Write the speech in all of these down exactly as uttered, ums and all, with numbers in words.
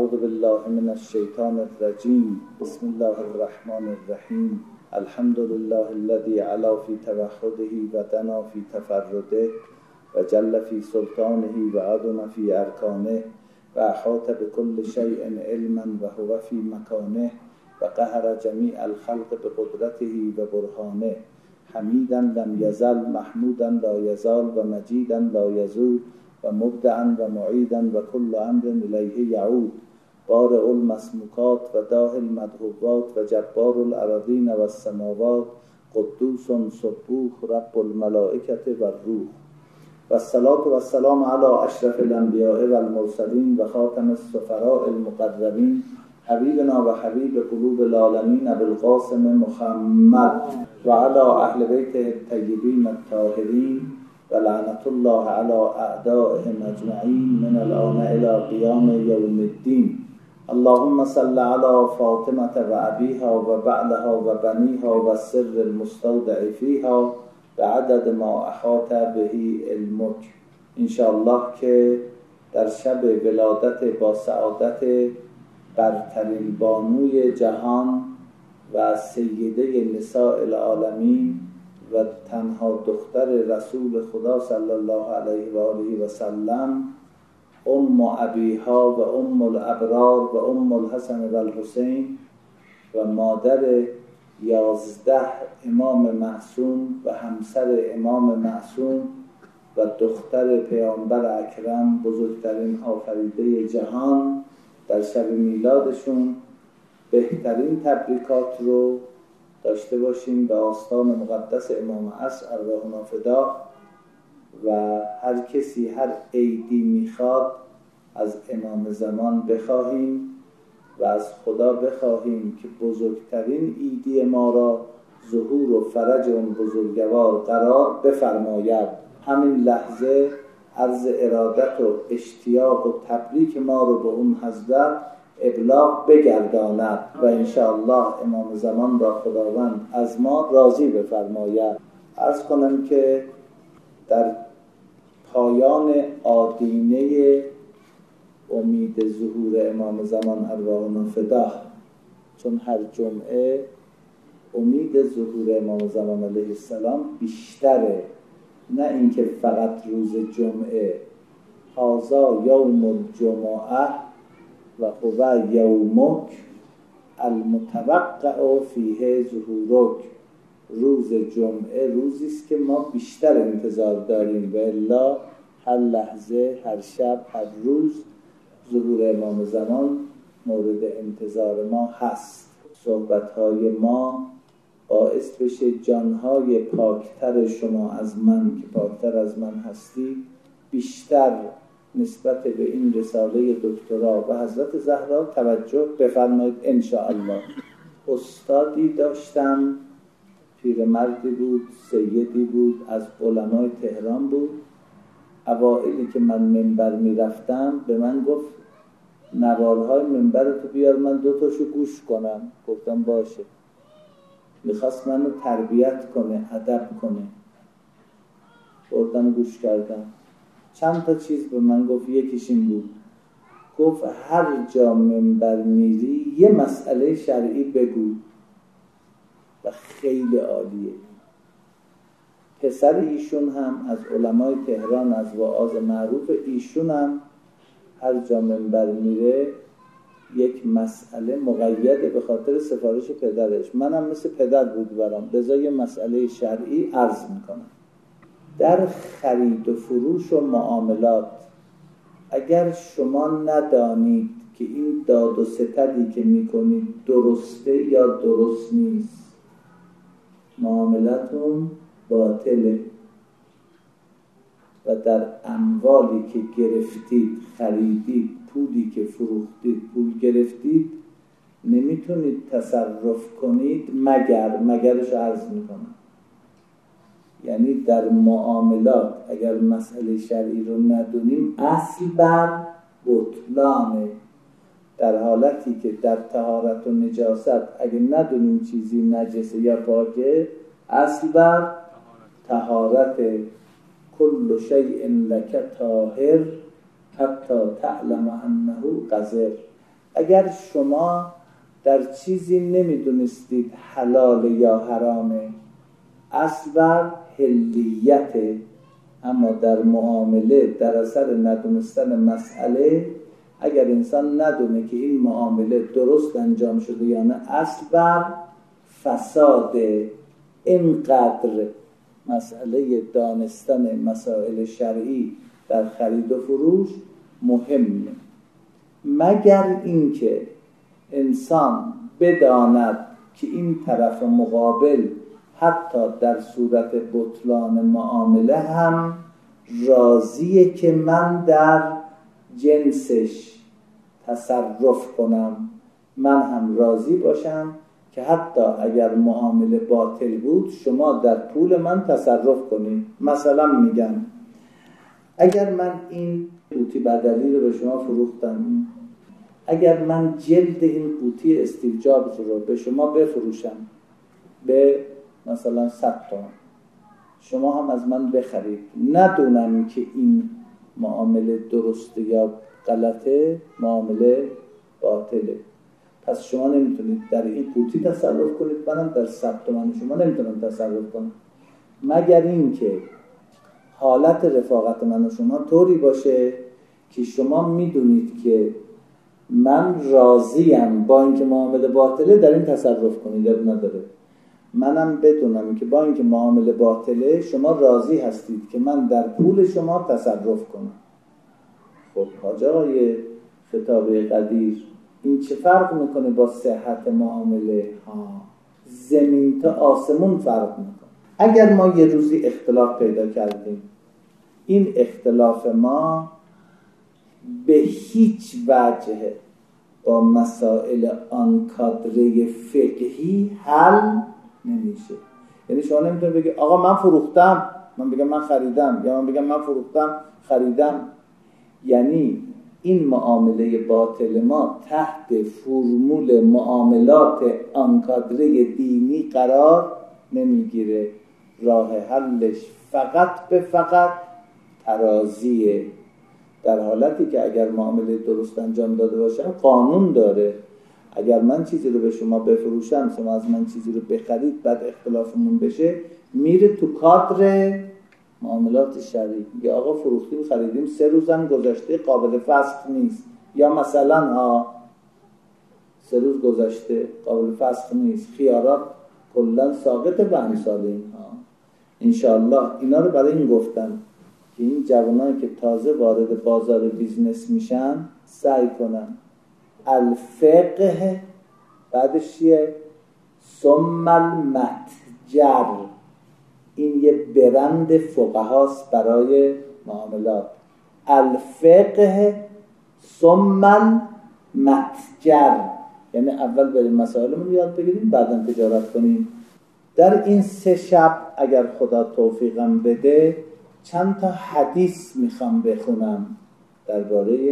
اعوذ بالله من الشیطان الرجیم. بسم الله الرحمن الرحیم. الحمد لله الذي علا في توحده و دنا في تفرده و جل في سلطانه و عظم في ارکانه و احاط بكل شيء علما و هو في مکانه و قهر جمیع الخلق بقدرته و برهانه. حمیدا لم یزل، محمودا لا یزال و مجیدا لا یزول و مبدعا و معیدا و کل امر الیه یعود. بارئ المسموکات و داهی المدهوبات و جبار الارضین و السماوات، قدوس سبوح رب الملائکة و الروح. و الصلاة و السلام علی اشرف الانبیاء و المرسلین و خاتم السفراء المقربین، حبیبنا و حبیب قلوب العالمین ابوالقاسم محمد و علی اهل بیته الطیبین الطاهرین و لعنت الله علی اعدائهم اجمعین من الآن الی قیام یوم الدین. اللهم صل علی فاطمة و ابیها و بعلها و بنیها و السر المستودع فیها و عدد ما احاط به علمک. انشاءالله که در شب ولادت با سعادت برترین بانوی جهان و سیده نساء العالمین و تنها دختر رسول خدا صلی الله علیه و آله و سلم، ام ابیها و ام الابرار و ام الحسن و الحسین و مادر یازده امام معصوم و همسر امام معصوم و دختر پیامبر اکرم، بزرگترین آفریده جهان، در شب میلادشون بهترین تبریکات رو داشته باشیم به آستان مقدس امام عصر ارواحنا فدا. و هر کسی هر عیدی میخواد از امام زمان بخواهیم و از خدا بخواهیم که بزرگترین عیدی ما را ظهور و فرج اون بزرگوار قرار بفرماید. همین لحظه عرض ارادت و اشتیاق و تبریک ما رو به اون حضرت ابلاغ بگرداند و انشاءالله امام زمان را خداوند از ما راضی بفرماید. عرض کنم که در پایان آدینه امید ظهور امام زمان ارواحنا فدا، چون هر جمعه امید ظهور امام زمان علیه السلام بیشتره، نه اینکه فقط روز جمعه. هذا یوم الجمعه و هو یومک المتوقع فیه ظهورک. روز جمعه روزی است که ما بیشتر انتظار داریم و الا هر لحظه، هر شب، هر روز ظهور امام زمان مورد انتظار ما هست. صحبت‌های ما باعث بشه جانهای پاکتر شما از من که پاکتر از من هستی بیشتر نسبت به این رساله دکترا و حضرت زهرا توجه بفرمایید انشاءالله. استادی داشتم، پیرمردی بود، سیدی بود، از علمای تهران بود. اوائلی که من منبر میرفتم به من گفت نوارهای منبرتو بیار من دو تاشو گوش کنم. گفتم باشه. میخواست منو تربیت کنه، ادب کنه. بردم گوش کردم. چند تا چیز به من گفت. یکیش این بود، گفت هر جا منبر میری یه مسئله شرعی بگو و خیلی عالیه. پسر ایشون هم از علمای تهران، از واعظ معروف، ایشون هم هر جا منبر میره یک مسئله مقیده به خاطر سفارش پدرش. منم مثل پدر بود برام، لذا یه مسئله شرعی عرض میکنم. در خرید و فروش و معاملات اگر شما ندانید که این داد و ستدی که میکنید درسته یا درست نیست، معاملتون باطله و در اموالی که گرفتید، خریدید، پولی که فروختید، پول گرفتید، نمیتونید تصرف کنید مگر مگرش عرض میکنم. یعنی در معاملات اگر مسئله شرعی رو ندونیم اصل بر بطلانه. در حالتی که در طهارت و نجاست اگر ندونیم چیزی نجسه یا پاکه، اصل بر طهارت. کل شیء لک طاهر حتی تعلم انه قذر. اگر شما در چیزی نمیدونستید حلال یا حرامه، اصل بر حلیته، اما در معامله در اثر ندونستن مسئله اگر انسان ندونه که این معامله درست انجام شده یا نه، اصل بر فساده. اینقدر مسئله دانستن مسائل شرعی در خرید و فروش مهمه، مگر اینکه انسان بداند که این طرف مقابل حتی در صورت بطلان معامله هم راضیه که من در جنسش تصرف کنم، من هم راضی باشم که حتی اگر معامله باطل بود شما در پول من تصرف کنید. مثلا میگم اگر من این قوطی بدلی رو به شما فروختم، اگر من جلد این قوطی استیو جابز رو به شما بفروشم به مثلا صد تومان، شما هم از من بخرید، ندونم که این معامله درسته یا غلطه، معامله باطله، پس شما نمیتونید در این قوطی تصرف کنید، منم در صد تومان شما نمیتونم تصرف کنم، مگر اینکه حالت رفاقت من و شما طوری باشه که شما میدونید که من راضیم با اینکه معامله باطله در این تصرف کنید، اب نداره، منم بدونم که با اینکه معامله باطله شما راضی هستید که من در پول شما تصرف کنم. خب حاج آقای خطابه قدیر، این چه فرق میکنه با صحت معامله؟ ها، زمین تا آسمون فرق میکنه. اگر ما یه روزی اختلاف پیدا کردیم، این اختلاف ما به هیچ وجه با مسائل آن کادره فقهی حل نمیشه. یعنی شما نمیتونید بگی آقا من فروختم، من بگم من خریدم، یا من بگم من فروختم خریدم. یعنی این معامله باطل ما تحت فرمول معاملات آن کادره دینی قرار نمیگیره. راه حلش فقط به فقط ترازیه، در حالتی که اگر معامله درست انجام داده باشم قانون داره. اگر من چیزی رو به شما بفروشم، شما از من چیزی رو بخرید، بعد اختلافمون بشه، میره تو کادر معاملات شرعی، میگه آقا فروختیم خریدیم، سه روزم گذشته قابل فسخ نیست، یا مثلا ها سه روز گذشته قابل فسخ نیست، خیارات کلا ساقط به امثال اینها. انشاءالله اینا رو برای این گفتم که این جوانایی که تازه وارد بازار بیزنس میشن سعی کنن الفقه بعدش چیه؟ ثم المتجر، این یه برند فقهاست برای معاملات. الفقه ثم المتجر، یعنی اول بریم مسائلمون یاد بگیریم بعداً تجارت کنیم. در این سه شب اگر خدا توفیقم بده چند تا حدیث میخوام بخونم درباره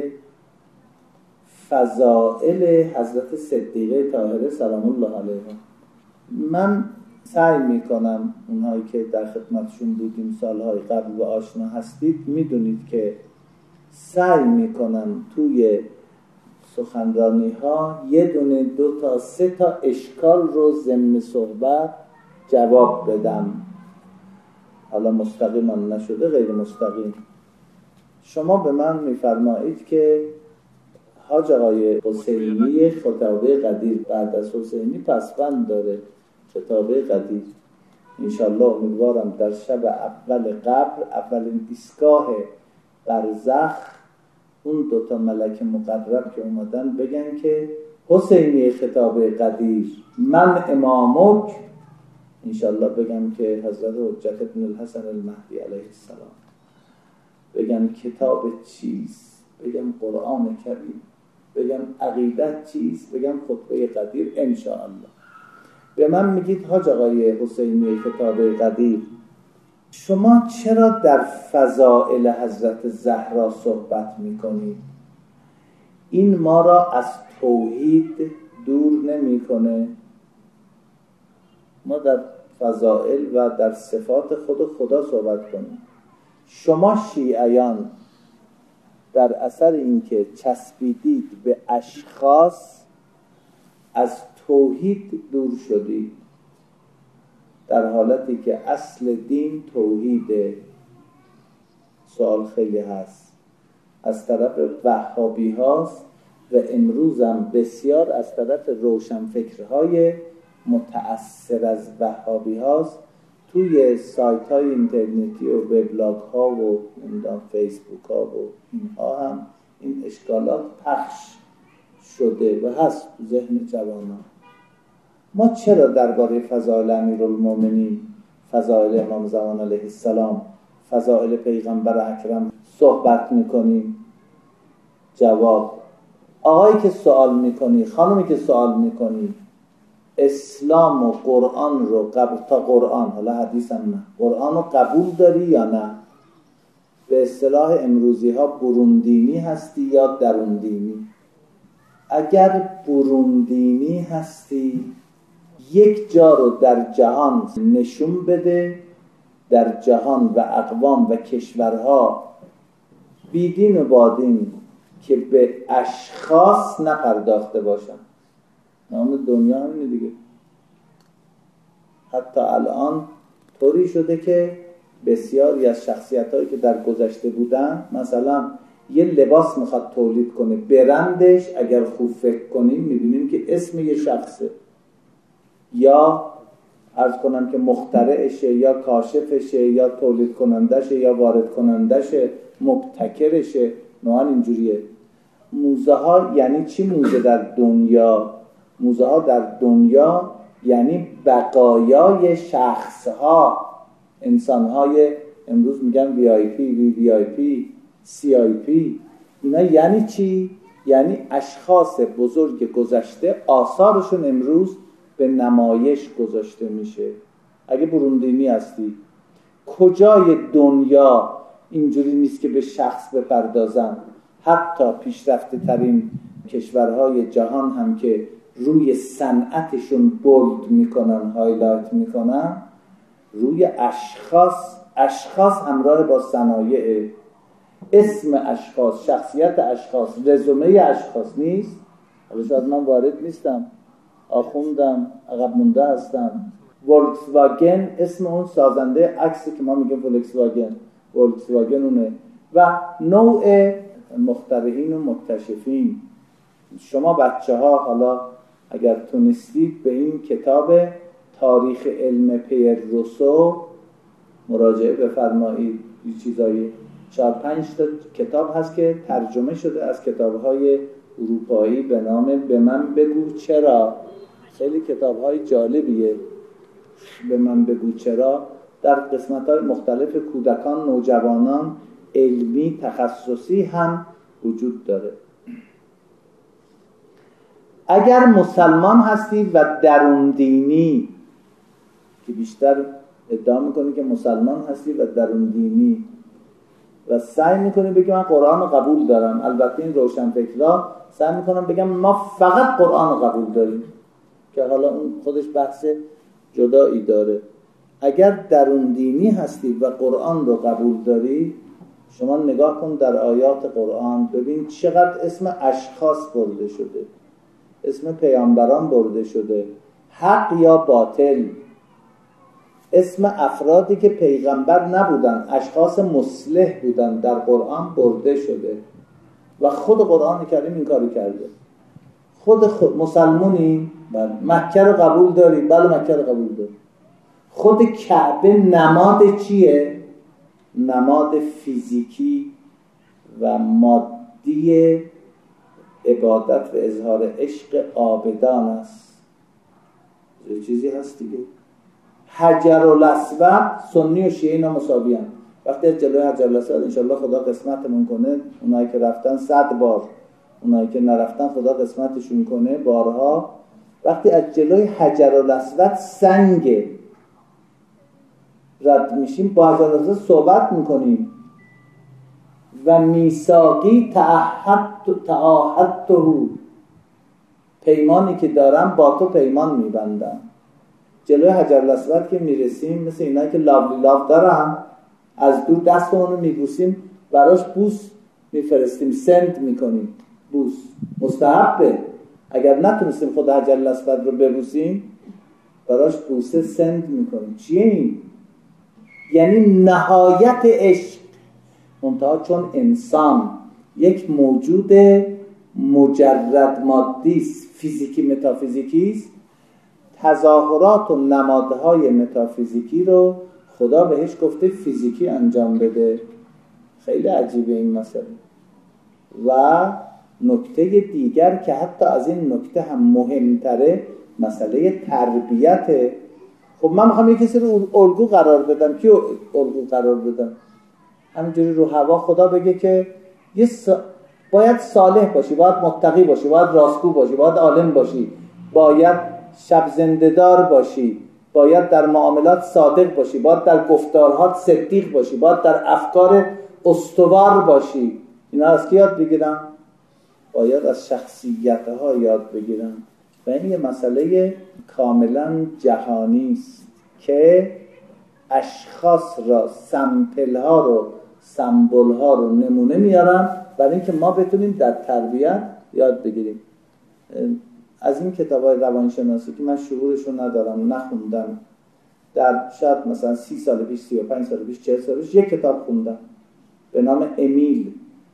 فضائل حضرت صدیقه طاهره سلام الله علیها. من سعی میکنم، اونهایی که در خدمتشون بودیم سالهای قبل و آشنا هستید میدونید که سعی میکنم توی سخنرانی ها یه دونه دو تا سه تا اشکال رو ضمن صحبت جواب بدم، حالا مستقیم هم نشده غیر مستقیم. شما به من میفرمایید که حاج آقای حسینی خطابه قدیر بعد از حسینی پسوند داره، خطابه قدیر انشالله امیدوارم در شب اول قبر، اولین ایستگاه برزخ، اون دوتا ملک مقرب که اومدن بگن که حسینی خطابه قدیر من امامک، انشالله بگم که حضرت حجت ابن الحسن المهدی علیه السلام، بگم کتاب چیست، بگم قرآن کریم، بگم عقیدت چیست، بگم خطبه قدیر انشاءالله. به من میگید حاج آقای حسینی خطابه قدیر شما چرا در فضائل حضرت زهرا صحبت میکنید؟ این ما را از توحید دور نمیکنه؟ ما در فضائل و در صفات خود خدا صحبت کنیم. شما شیعیان در اثر اینکه چسبیدید به اشخاص از توحید دور شدید، در حالتی که اصل دین توحیده. سوال خیلی هست از طرف وهابی هاست و امروز هم بسیار از طرف روشنفکرهای متأثر از وهابی هاست توی سایت های اینترنتی و وبلاگ ها و فیسبوک ها و اینها هم این اشکالات پخش شده و هست تو ذهن جوانان. ما چرا درباره فضائل امیرالمومنین، فضائل امام زمان علیه السلام، فضائل پیغمبر اکرم صحبت میکنیم؟ جواب: آقایی که سوال میکنی، خانمی که سوال میکنی، اسلام و قرآن رو قبول، تا قرآن، حالا حدیث هم نه، قرآن رو قبول داری یا نه؟ به اصطلاح امروزی ها بروندینی هستی یا دروندینی؟ اگر بروندینی هستی یک جا رو در جهان نشون بده، در جهان و اقوام و کشورها بیدین و بادین که به اشخاص نپرداخته باشن. نام دنیا همینه دیگه. حتی الان طوری شده که بسیاری از شخصیت‌هایی که در گذشته بودن، مثلا یه لباس میخواد تولید کنه، برندش اگر خوب فکر کنیم میبینیم که اسم یه شخصه، یا عرض کنم که مخترعشه یا کاشفشه یا تولید کنندشه یا وارد کنندشه، مبتکرشه. نوعا اینجوریه. موزه ها یعنی چی موزه در دنیا؟ موزه ها در دنیا یعنی بقایای شخص ها، انسان های امروز میگن وی آی پی، وی وی آی پی، سی آی پی. اینا یعنی چی؟ یعنی اشخاص بزرگ گذشته آثارشون امروز به نمایش گذاشته میشه. اگه بروندینی هستی، کجای دنیا اینجوری نیست که به شخص بپردازن؟ حتی پیشرفته ترین کشورهای جهان هم که روی صنعتشون بولد میکنن، هایلایت میکنن، روی اشخاص، اشخاص همراه با صنایع، اسم اشخاص، شخصیت اشخاص، رزومه اشخاص نیست. حالا شاید من وارد نیستم، آخوندم، عقب مونده هستم. ولکس واگن اسم اون سازنده عکسی که ما میگیم ولکس واگن، ولکس واگن اونه. و نوع مخترعین و مکتشفین. شما بچه ها حالا اگر تونستید به این کتاب تاریخ علم پیر روسو مراجعه بفرمایید. این چیزایی چهار پنج تا کتاب هست که ترجمه شده از کتاب‌های اروپایی به نام به من بگو چرا. خیلی کتاب‌های جالبیه. به من بگو چرا در قسمت‌های مختلف کودکان، نوجوانان، علمی، تخصصی هم وجود داره. اگر مسلمان هستی و درون دینی، که بیشتر ادعا میکنی که مسلمان هستی و درون دینی و سعی میکنی بگی من قرآن رو قبول دارم، البته این روشنفکرها سعی میکنم بگم ما فقط قرآن رو قبول داریم، که حالا اون خودش بحث جدایی داره. اگر درون دینی هستی و قرآن رو قبول داری، شما نگاه کن در آیات قرآن، ببین چقدر اسم اشخاص برده شده، اسم پیامبران برده شده، حق یا باطل، اسم افرادی که پیغمبر نبودن، اشخاص مصلح بودن، در قرآن برده شده. و خود قرآن کریم این کارو کرده. خود خود مسلمونی؟ بله. مکه رو قبول داری؟ بله مکه رو قبول داری. خود کعبه نماد چیه؟ نماد فیزیکی و مادی عبادت و اظهار عشق عابدان است. یه چیزی هست دیگه. حجر الاسود، سنی و شیعه اینا مساوی هم. وقتی از جلوی حجر الاسود انشالله خدا قسمتمون کنه، اونایی که رفتن صد بار، اونایی که نرفتن خدا قسمتشون کنه بارها، وقتی از جلوی حجر الاسود سنگ رد میشیم، با حجر الاسود صحبت میکنیم و میثاقی تعهدت تعهدته، پیمانی که دارم با تو پیمان میبندم. جلوی حجر الاسود که میرسیم، مثل اینایی که لاو لاو دارن، از دور دستمون رو میبوسیم، براش بوس میفرستیم، سند میکنیم، بوس مستحبه. اگر نتونستیم خدا جل اسود رو ببوسیم براش بوسه سند میکنیم. چیه این؟ یعنی نهایت عشق. منتها چون انسان یک موجود مجرد مادی است، فیزیکی متافیزیکی است، تظاهرات و نمادهای متافیزیکی رو خدا بهش گفته فیزیکی انجام بده. خیلی عجیبه این مسئله. و نکته دیگر که حتی از این نکته هم مهمتره مسئله تربیت. خب من میخوام یک کسی رو الگو قرار بدم، کی الگو قرار بدم؟ همینجوری رو هوا خدا بگه که یه سا... باید صالح باشی، باید متقی باشی، باید راستگو باشی، باید عالم باشی، باید شب زنده‌دار باشی، باید در معاملات صادق باشی، باید در گفتارها صدیق باشی، باید در افکار استوار باشی. اینا از کی یاد بگیرم؟ باید از شخصیت‌ها یاد بگیرم. و این یه مسئله کاملا جهانی است که اشخاص را، سمپل‌ها رو، سمبول‌ها رو نمونه میارن برای اینکه ما بتونیم در تربیت یاد بگیریم. از این کتاب‌های روانشناسی که من شعورش رو ندارم، نخوندم، در شاید مثلا سی سال پیش، سی و پنج سال پیش، چهل سال پیش یک کتاب خوندم به نام امیل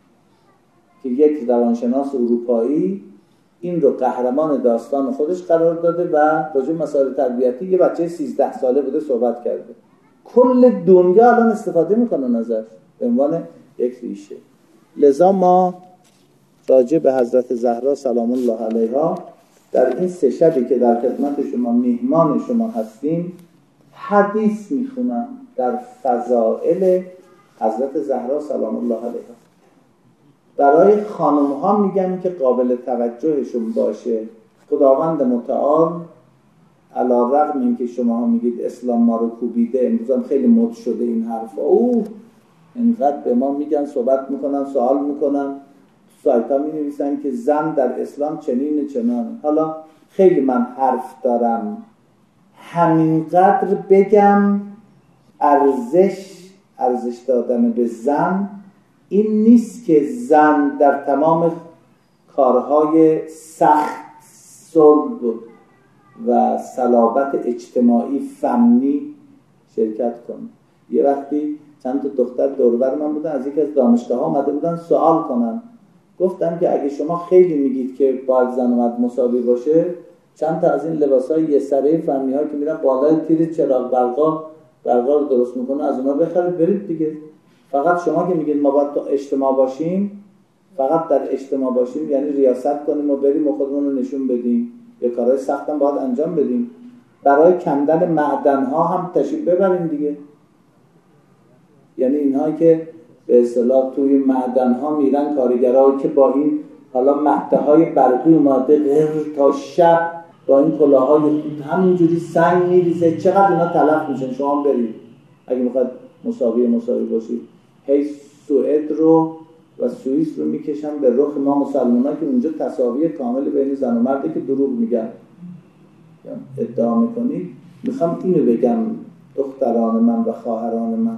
که یک روانشناس اروپایی این رو قهرمان داستان خودش قرار داده و راجع به مسائل تربیتی یه بچه سیزده ساله بوده صحبت کرده. کل دنیا الان استفاده میکنن ازش به عنوان یک ریشه. لذا ما راجع به حضرت زهرا سلام الله علیها در این سه شبی که در خدمت شما میهمان شما هستیم حدیث میخونم در فضائل حضرت زهرا سلام الله علیها. برای خانم ها میگم که قابل توجهشون باشه. خداوند متعال علی رغم این که شما ها میگید اسلام ما رو کوبیده، امروز هم خیلی مد شده این حرف، اوه اینقدر به ما میگن، صحبت میکنن، سوال میکنن، سایت ها می نویسن که زن در اسلام چنین چنان. حالا خیلی من حرف دارم، همینقدر بگم ارزش ارزش دادن به زن این نیست که زن در تمام کارهای سخت، صلب و صلابت اجتماعی فنی شرکت کنه. یه وقتی چند تا دختر دور بر من بودن، از یکی از دانشگاه ها آمده بودن سوال کنن. گفتم که اگه شما خیلی میگید که باید زن و مرد مساوی باشه، چند تا از این لباسای یه سره فنی ها که میرن بالای تیر چراغ برقا برقا رو درست میکنه از اونها بخرید برید دیگه. فقط شما که میگید ما باید تو اجتماع باشیم، فقط در اجتماع باشیم یعنی ریاست کنیم و بریم و خودمون رو نشون بدیم، یه کارهای سخت هم باید انجام بدیم. برای کندن معدن ها هم تشریف ببریم دیگه. یعنی اینهایی که به اصطلاح توی معدن ها میرن کارگرایی که با این حالا مهده های برقی اومده غیر تا شب با این کلاهای همینجوری سنگ میریزه، چقدر اینا تلف میشن. شما برید اگه میخواد مساوی مساوی باشید، هی سوئد رو و سوئیس رو میکشن به رخ ما مسلمان ها که اونجا تساوی کامل بین زن و مرده که دروغ میگن ادعا میکنید. میخوام اینو بگم دختران من و خواهران من،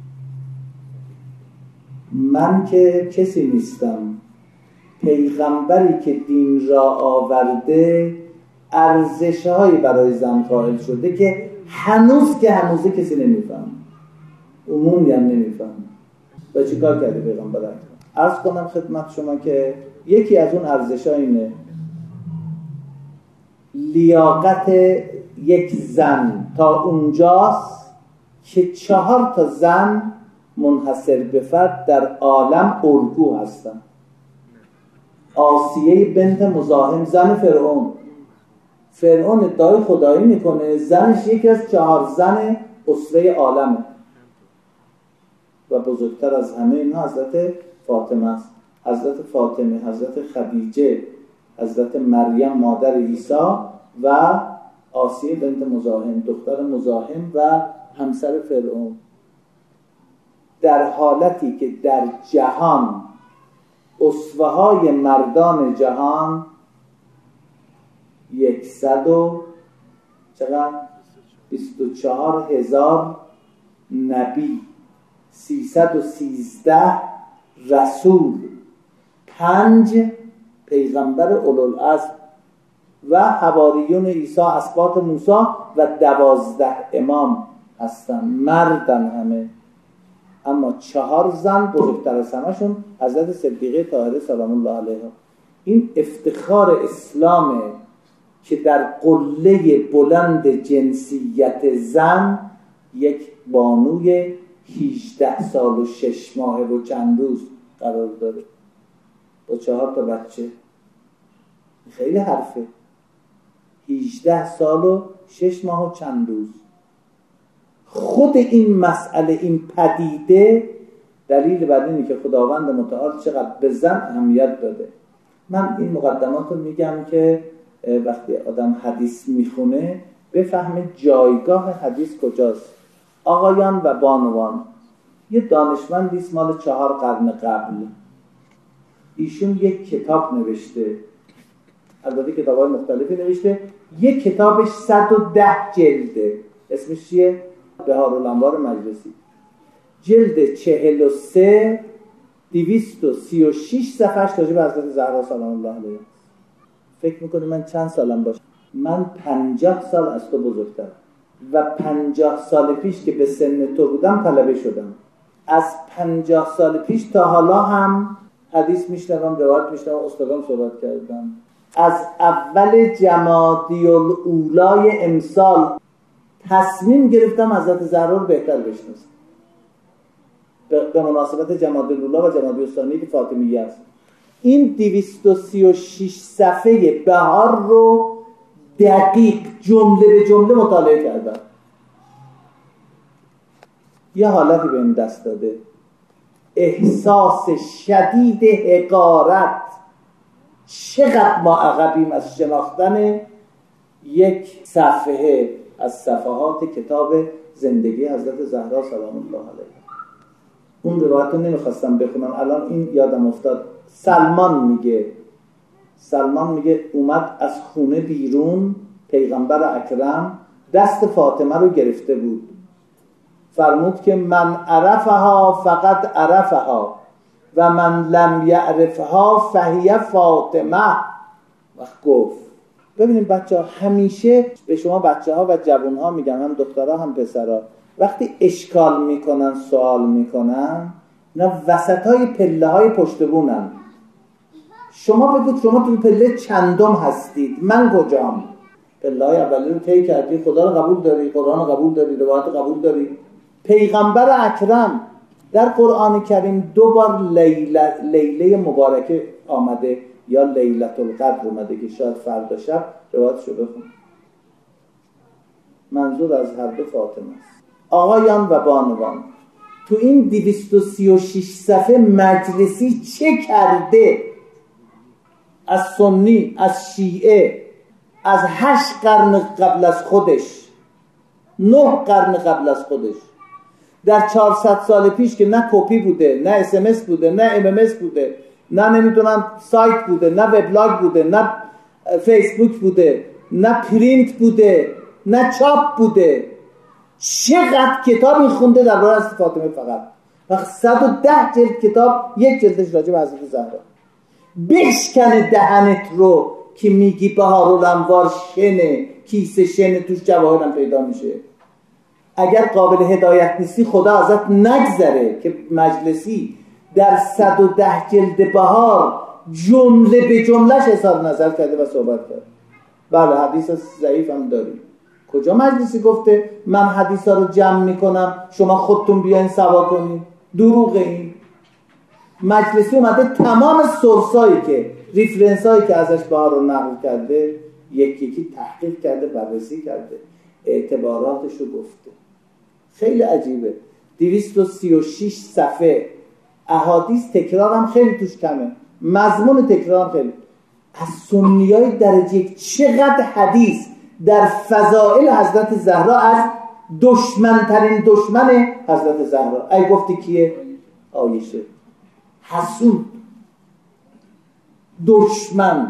من که کسی نیستم، پیغمبری که دین را آورده ارزش‌هایی برای زن قائل شده که هنوز که هنوزه کسی نمیفهم، عمومی هم نمیفهم. و چی کار کرده پیغمبر اکرم؟ عرض کنم خدمت شما که یکی از اون ارزش‌ها اینه لیاقت یک زن تا اونجاست که چهار تا زن منحصر به فرد در عالم الگو هستن. آسیه بنت مزاحم زن فرعون، فرعون ادعای خدایی میکنه، زنش یکی از چهار زن اسوه عالمه و بزرگتر از همه اینا حضرت فاطمه است. حضرت فاطمه، حضرت خدیجه، حضرت مریم مادر عیسی و آسیه بنت مزاحم دختر مزاحم و همسر فرعون، در حالتی که در جهان اسوه های مردان جهان یکصد و چقدر بیست و چهار هزار نبی، سیصد و سیزده رسول پنج پیغمبر اولوالعزم و حواریون عیسی اسباط موسی و دوازده امام هستن، مردن همه. اما چهار زن بزرگتر از همشون حضرت صدیقه طاهره سلام الله علیها. این افتخار اسلامه که در قله بلند جنسیت زن یک بانوی هجده سال و شش ماه و چند روز قرار داره با چهار تا بچه. خیلی حرفه. هجده سال و شش ماه و چند روز. خود این مسئله، این پدیده دلیل بر اینه که خداوند متعال چقدر به زن اهمیت داده. من این مقدمات رو میگم که وقتی آدم حدیث میخونه بفهمه جایگاه حدیث کجاست. آقایان و بانوان، یه دانشمندی است مال چهار قرن قبل، ایشون یک کتاب نوشته، البته کتاب‌های مختلفی نوشته، یک کتابش صد و ده جلده. اسمش چیه؟ بهارالانوار مجلسی. جلد چهل و سه دویست و سی و شش صفحش راجع به حضرت زهرا سلام الله علیها. فکر میکنی من چند سالم باشه؟ من پنجاه سال از تو بزرگترم و پنجاه سال پیش که به سن تو بودم طلبه شدم. از پنجاه سال پیش تا حالا هم حدیث میشنوم، روایت میشنوم، استادام صحبت کردم. از اول جمادی الاولای امسال تصمیم گرفتم حضرت زهرا رو بهتر بشناسم به مناسبت جمادی الاولا و جمادی الثانی که فاطمیه است. این دویست و سی و شش صفحه بهار رو دقیق جمله به جمله مطالعه کردم. یه حالتی به این دست داده، احساس شدید حقارت. چقدر ما عقبیم از شناختن یک صفحه از صفحات کتاب زندگی حضرت زهرا سلام الله علیها. اون روایت رو نمیخواستم بخونم، الان این یادم افتاد. سلمان میگه سلمان میگه اومد از خونه بیرون، پیغمبر اکرم دست فاطمه رو گرفته بود، فرمود که من عرفها فقط عرفها و من لم یعرفها فهی فاطمه. وقت گفت ببینید بچه ها، همیشه به شما بچه ها و جوان ها میگم، هم دخترها هم پسرها، وقتی اشکال میکنن سوال میکنن نه وسط های پله های پشت بونن. شما بگید شما تو پله چندم هستید، من کجام؟ پله های اولی رو طی کردی، خدا رو قبول داری، قرآن رو قبول داری، روایت رو قبول داری. پیغمبر اکرم در قرآن کریم دو بار لیله, لیله مبارکه آمده یا لیلة القدر اومده که شاید فردا شب روایتشو بخون. منظور از هر دو فاطمه است. آقایان و بانوان، تو این دویست و سی و شش صفحه مجلسی چه کرده؟ از سنی، از شیعه، از هشت قرن قبل از خودش، نه قرن قبل از خودش، در چهارصد سال پیش که نه کپی بوده، نه اس ام اس بوده، نه ام ام اس بوده، نه نمیدونم سایت بوده، نه وبلاگ بوده، نه فیسبوک بوده، نه پرینت بوده، نه چاپ بوده. چقدر کتابی خونده در باره حضرت فاطمه فقط. و صد و ده جلد کتاب، یک جلدش راجع به حضرت زهرا. بشکنه دهنت رو که میگی بهارالانوار شنه، کیسه شنه توش جواهرم پیدا میشه. اگر قابل هدایت نیستی خدا ازت نگذره که مجلسی در صد و ده جلد بهار جمله به جملهش اظهار نظر کرده و صحبت کرده. بله حدیث ضعیف هم داریم. کجا مجلسی گفته من حدیثا رو جمع میکنم شما خودتون بیاین سوا کنید؟ دروغ. این مجلسی اومده تمام سورسایی که ریفرنسایی که ازش بهار رو نقل کرده یکی یکی تحقیق کرده، بررسی کرده، اعتباراتش رو گفته. خیلی عجیبه. دویست و سی و شش صفحه احادیث، تکرار هم خیلی توش کمه، مضمون تکرار هم خیلی. از سنیای درجه یک چقدر حدیث در فضائل حضرت زهرا از دشمنترین دشمن حضرت زهرا. ای گفتی کیه؟ عایشه. حسود، دشمن.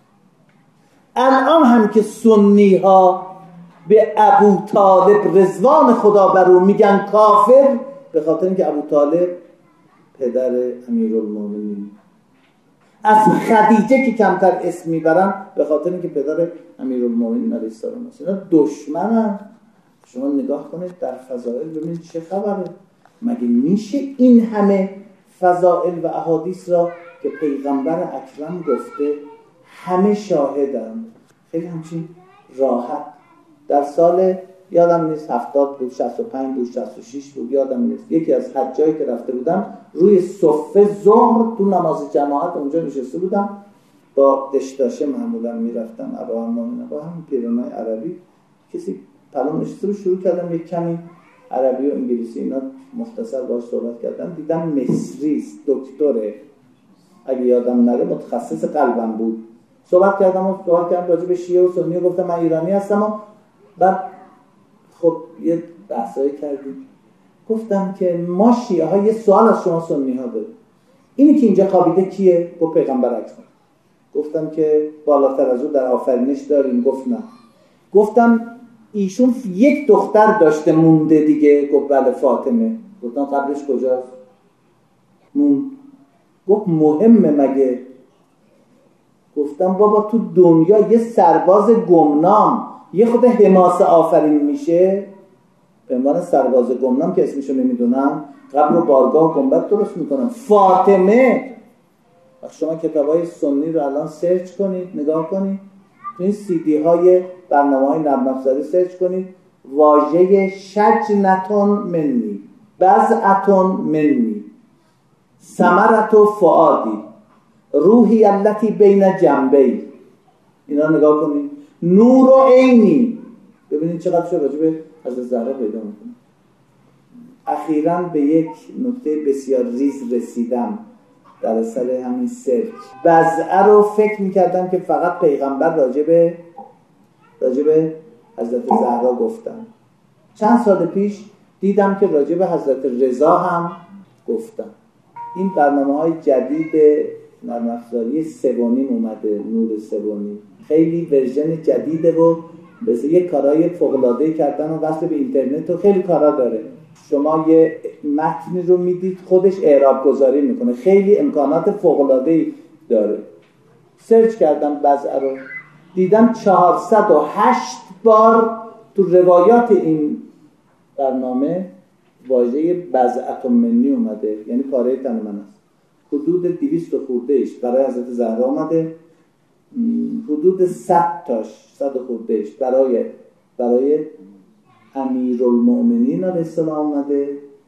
الان هم که سنی ها به ابو طالب رضوان خدا بر او میگن کافر، به خاطر اینکه ابو طالب پدر امیرالمومنین از خدیجه که کمتر اسم میبرن به خاطر اینکه پدر امیرالمومنین علیه السلام است. اینا دشمنن. شما نگاه کنید در فضائل ببینید چه خبره. مگه میشه این همه فضائل و احادیث را که پیغمبر اکرم گفته همه شاهدن، خیلی همچین راحت. در سال یادم نیست هفتاد بود، شصت و پنج بود، شصت و شش بود، یادم نیست. یکی از حجایی که رفته بودم روی صفه ظهر تو نماز جماعت اونجا نشسته بودم، با دشتاشه معمولا میرفتم ابا امامنا با همین پیرانای عربی. کسی پلان نشسته رو شروع کردم یک کمی عربی و انگلیسی اینا مختصر باهاش صحبت کردم. دیدم مصریست، دکتره، اگه یادم نره متخصص قلبم بود. صحبت کردم و صحبت کردم راجع به شیعه و سنی و گفتم من ایرانی هستم و بعد خب یه بحثایی کردیم. گفتم که ما شیعه ها یه سوال از شما سنی ها داریم، اینی که اینجا خوابیده کیه؟ با پیغمبر اکرم. گفتم که بالاتر از او در آفرینش داریم. گفت نه. گفتم ایشون یک دختر داشته مونده دیگه. گفت بله فاطمه. گفتم قبلش کجاست؟ مون. گفت مهمه مگه؟ گفتم بابا تو دنیا یه سرباز گمنام یه خود حماسه آفرین میشه به عنوان سرباز گمنام که اسمشو نمیدونم، قبر و بارگاه و گنبد درست میکنم. فاطمه. شما کتابای سنی رو الان سرچ کنید، نگاه کنید، تو این سی دی های برنامه های نرم افزاری سرچ کنید واژه شجنتون منی، بضعتون منی، ثمرت فؤادی، روحی التی بین جنبی، اینا نگاه کنید. نور و عینی. ببینید چقدر شد راجع به حضرت زهرا پیدا میکنید. اخیراً به یک نکته بسیار ریز رسیدم در اثر همین سرچ. بضعه رو فکر میکردم که فقط پیغمبر راجع به راجع به حضرت زهرا گفتن. چند سال پیش دیدم که راجع به حضرت رضا هم گفتن. این برنامه های جدید نرم افزاری سوانیم اومده، نور سوانیم، خیلی ورژن جدیده و مثل یه کارهای فوق‌العاده‌ای کردن و وصل به اینترنت و خیلی کارا داره. شما یه متنی رو میدید خودش اعراب گذاری میکنه، خیلی امکانات فوق‌العاده‌ای داره. سرچ کردم بضعه رو، دیدم چهارصد و هشت بار تو روایات این برنامه واژه بضعة منی اومده، یعنی پاره تن من است. حدود دویست خوردهش برای حضرت زهرا اومده، حدود صد تاش صد خوردهش برای برای امیرالمومنین علیه السلام اومده،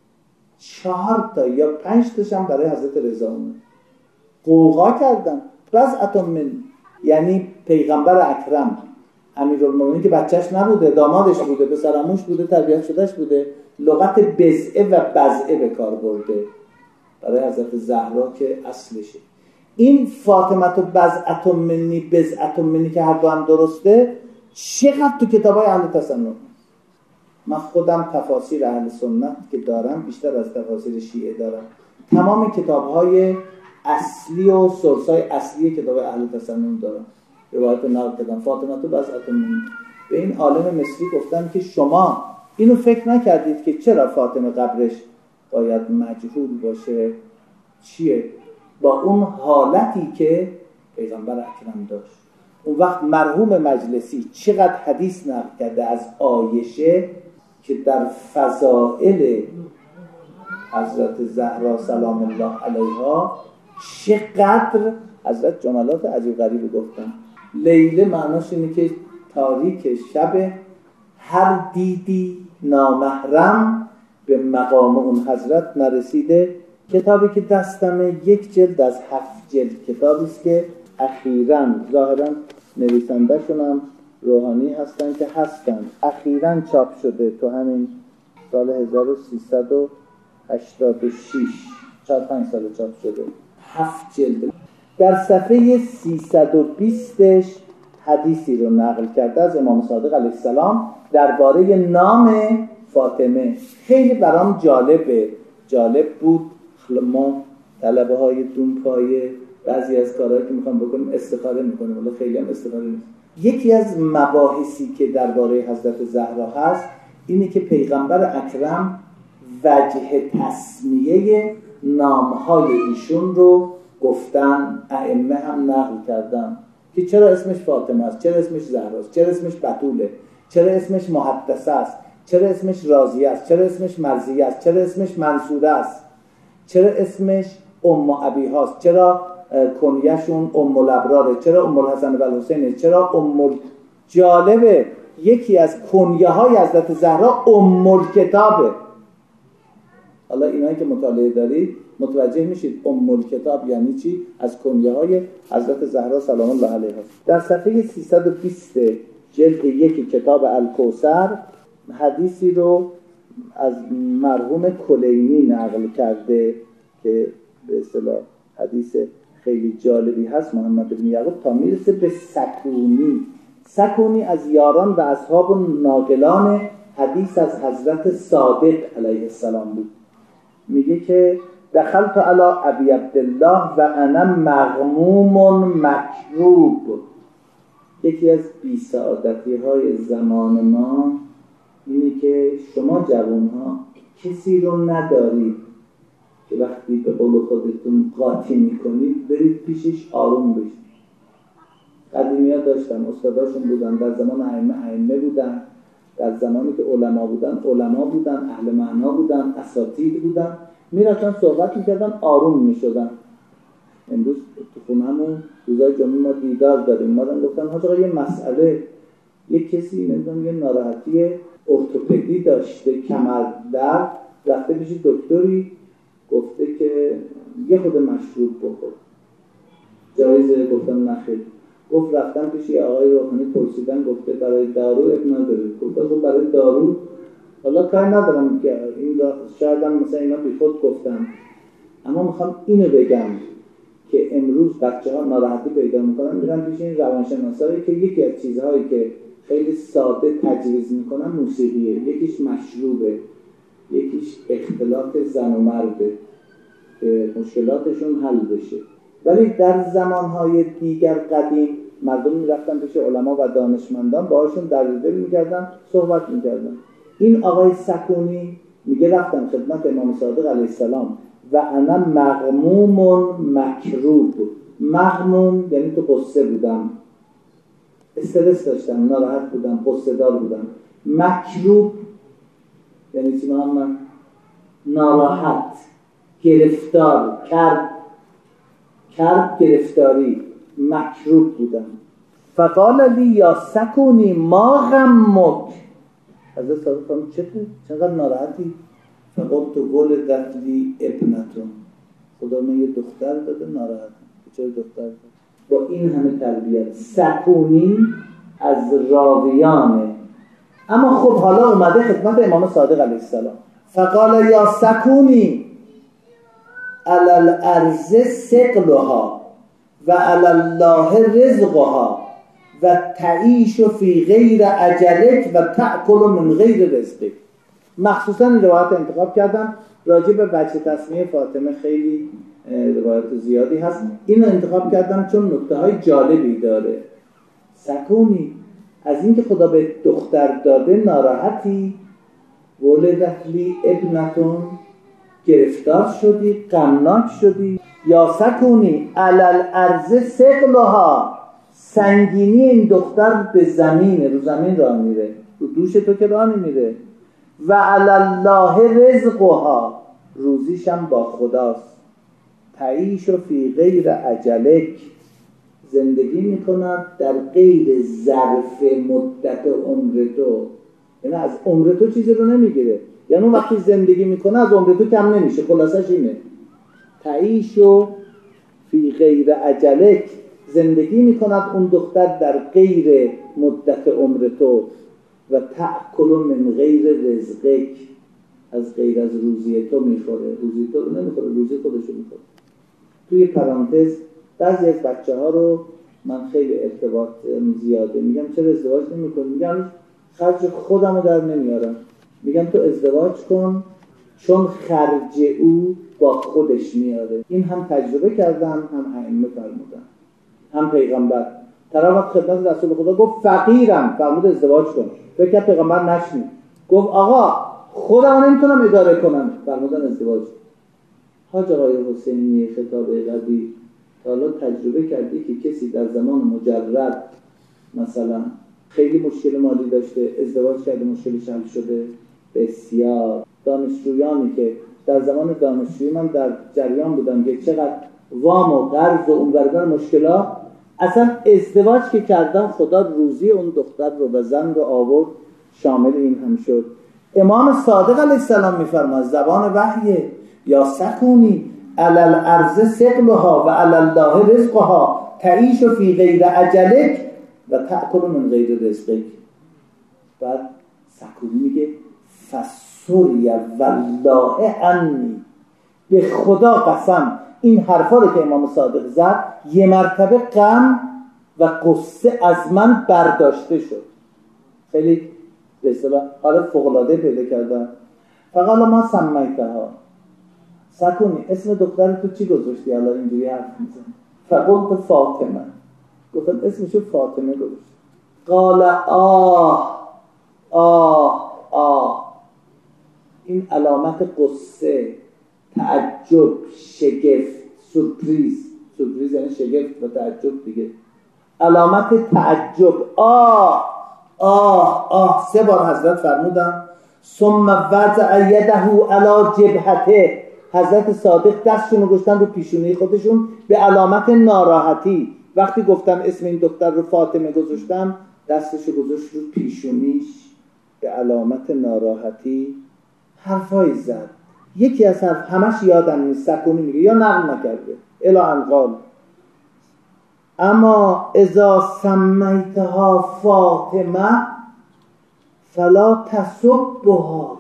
چهار تا یا پنج تاش هم برای حضرت رضا اومده. قوقا کردم بضعة منی یعنی پیغمبر اکرم امیرالمومنین که بچهش نبوده، دامادش بوده، پسرعموش بوده، تربیت شدهش بوده، لغت بضعه و بضعه به کار برده برای حضرت زهرا که اصلشه. این فاطمه و بضعة منی بضعة منی که هر دو هم درسته، چقدر تو کتابای اهل تسنن. من خودم تفاسیر اهل سنت که دارم بیشتر از تفاسیر شیعه دارم. تمام کتابهای اصلی و سورسای اصلی کتاب اهل تسنن دارم. روایت نقل کردم فاطمه و بضعة منی. به این عالم مصری گفتم که شما اینو فکر نکردید که چرا فاطمه قبرش باید مجهول باشه؟ چیه؟ با اون حالتی که پیغمبر اکرم داشت. اون وقت مرحوم مجلسی چقدر حدیث نقل کرده از عایشه که در فضائل حضرت زهرا سلام الله علیها چقدر حضرت جملات عجیب غریبی گفتن. لیله معناش اینه که تاریک شب هر دیدی نامحرم به مقام اون حضرت نرسیده. کتابی که دستمه یک جلد از هفت جلد کتابی است که اخیراً ظاهراً نویسنده‌شون هم روحانی هستن که هستن، اخیراً چاپ شده تو همین سال هزار و سیصد و هشتاد و شش، چهار پنج سال چاپ شده، هفت جلد. در صفحه سیصد و بیستش حدیثی رو نقل کرده از امام صادق علیه السلام درباره نام فاطمه. خیلی برام جالبه جالب بود. ما طلبه های دونپایه بعضی از کارهایی که میخوام بکنیم استخاره میکنیم، ولی خیلی هم استخاره نیست. یکی از مباحثی که درباره حضرت زهرا هست اینه که پیغمبر اکرم وجه تسمیه نامهای ایشون رو گفتن، ائمه هم نقل کردن که چرا اسمش فاطمه است، چرا اسمش زهرا است، چرا اسمش بتوله، چرا اسمش محدثه است، چرا اسمش راضیه است، چرا اسمش مرضیه است، چرا اسمش منصوره است، چرا اسمش ام ابیها است، چرا کنیه‌شون ام الابراره، چرا ام الحسن و الحسین، چرا ام. جالبه یکی از کنیه‌های حضرت زهرا ام الکتابه. حالا اینایی که مطالعه دارید متوجه میشید ام الکتاب یعنی چی؟ از کنیه‌های حضرت زهرا سلام الله علیها. در صفحه سیصد و بیست جلد یک کتاب الکوثر حدیثی رو از مرحوم کلینی نقل کرده که به اصطلاح حدیث خیلی جالبی هست، محمد بن یعقوب، تا میرسه به سکونی. سکونی از یاران و اصحاب و ناقلان حدیث از حضرت صادق علیه السلام بود. میگه که دخلت علی ابی عبدالله و انا مغموم مکروب. یکی از بی‌سعادتی های زمان ما اینه که شما جوانها کسی رو ندارید که وقتی به قول خودتون قاطی میکنید برید پیشش آروم بشید. قدیمی ها داشتن، استاداشون بودن، در زمان ائمه ائمه بودن، در زمانی که علما بودن علما بودن، اهل معنا بودن، اساتید بودن، میرفتن صحبت میکردن آروم میشدن. امروز تو خونه‌مون روزای جمعه ما دیدار داریم، ما دارن گفتن حاج آقا یه مسئله، یه کسی نمیدونم یه ناراحتی ارتوپدی داشته، کمر درد، رفته پیش دکتری گفته که یه خود مشروب بخور. جایزه؟ گفتم نخیر. گفت رفتم پیش یه آقای روحانی پرسیدن، گفته برای دارو اب نداره. گفتم برای دارو حالا کاری ندارم که این شاید هم مثلا اینا بی خود گفتم، اما میخوام اینو بگم که امروز بچه ها ناراحتی پیدا میکنن میرن پیش این روانشناسایی که یکی از چیزهایی که خیلی ساده تجویز میکنن موسیقیه، یکیش مشروبه، یکیش اختلاط زن و مرده که مشکلاتشون حل بشه. ولی در زمانهای دیگر قدیم مردم میرفتن پیش علما و دانشمندان، باهاشون درد دل میکردن، صحبت میکردن. این آقای سکونی میگه رفتم خدمت امام صادق علیه السلام و انا مغموم مکروب. مغموم یعنی تو قصه بودم، استرس داشتم، ناراحت بودم، قصه دار بودم. مکروب یعنی چی محمد؟ ناراحت، گرفتار، کرب کرب گرفتاری، مکروب بودم. فقال لی یا سکونی ما غمک. حضرت صادق فرمود چطور؟ چقدر ناراحتی؟ فقلت ولدت لی ابنتون. خدا من یه دختر داده، ناراحتم. چرا دختر داده؟ با این همه تربیت. سکونی از راویانه. اما خب حالا اومده خدمت امام صادق علیه السلام. فقال یا سکونی علی الارض ثقلها و علی الله رزقها و تعیش فی غیر اجلک و تأکل من غیر رزقک. مخصوصا این روایت انتخاب کردم، راجع به بچه تسمیه فاطمه خیلی روایت زیادی هست، اینو انتخاب کردم چون نکته های جالبی داره. سکونی از اینکه خدا به دختر داده ناراحتی؟ ولدت لی ابنتون، گرفتار شدی، غمناک شدی. یا سکونی علی الارض ثقلها، سنگینی این دختر به زمین، رو زمین راه میره، رو دوش تو که راه نمیره. و علی الله رزقها، روزیشم با خداست. تعیش فی غیر اجلک، زندگی میکند در غیر ظرف مدت عمر تو، یعنی از عمر تو چیزی رو نمیگیره، یعنی اون وقتی زندگی میکنه از عمر تو کم نمیشه. خلاصش اینه تعیش فی غیر اجلک، زندگی میکند اون دختر در غیر مدت عمر تو. و تأکل من غیر رزقک، از غیر از روزی تو میخوره، روزی تو رو نمیخوره، روزی خودشو میخوره. توی پرانتز بعضی از بچه ها رو من خیلی ارتباط زیاده، میگم چرا ازدواج نمی کنی؟ میگم خرج خودم رو در نمیارم. میگم تو ازدواج کن چون خرج او با خودش میاره. این هم تجربه کردم، هم ائمه فرمودن، هم پیغمبر. طرف خدمت رسول خدا گفت فقیرم، فرمود ازدواج کن. فکر کرد پیغمبر نشنید، گفت آقا خودم نمیتونم اداره کنم، فرمودن ازدواج. حاج آقای حسینی خطاب قدی حالا تجربه کردی که کسی در زمان مجرد مثلا خیلی مشکل مالی داشته، ازدواج کرده مشکلش حل شده؟ بسیار. دانشجویانی که در زمان دانشجویی من در جریان بودم که چقدر وام و قرض و اون برابر مشکلات، اصلا ازدواج که کردن خدا روزی اون دختر رو و زن رو آورد شامل این هم شد. امام صادق علیه السلام میفرماید زبان وحیه یا سکونی علی الارض ثقلها و علی الله رزقها تعیش فی غیر اجلک و تأکل من غیر رزقک. بعد سکونی میگه فسوری والله انی، به خدا قسم این حرفا رو که امام صادق زد یه مرتبه غم و قصه از من برداشته شد. خیلی به اصطلاح حالت فوق‌العاده پیدا کردم. فقط ما سمیتها سکونی اسم دختر تو چی گذاشتی؟ حالا اینجوری حرف میزنی. فقلت فاطمه، گفتم اسمشو فاطمه گذاشت. قال آه آه آه، این علامت قصه، تعجب، شگفت، سورپریز. سورپریز یعنی شگفت و تعجب دیگه. علامت تعجب، آه آه آه. سه بار حضرت فرمودن. ثم وضع یده علی جبهته، حضرت صادق دستشون رو گذاشتن رو پیشونی خودشون به علامت ناراحتی. وقتی گفتم اسم این دختر رو فاطمه گذاشتم، دستش رو گذاشت رو پیشونیش به علامت ناراحتی. حرفای زد. یکی از حرف همش یادم نیست، سکونی میگه یا نقل نکرده الی ان قال اما اذا سمیتها فاطمه فلا تسبها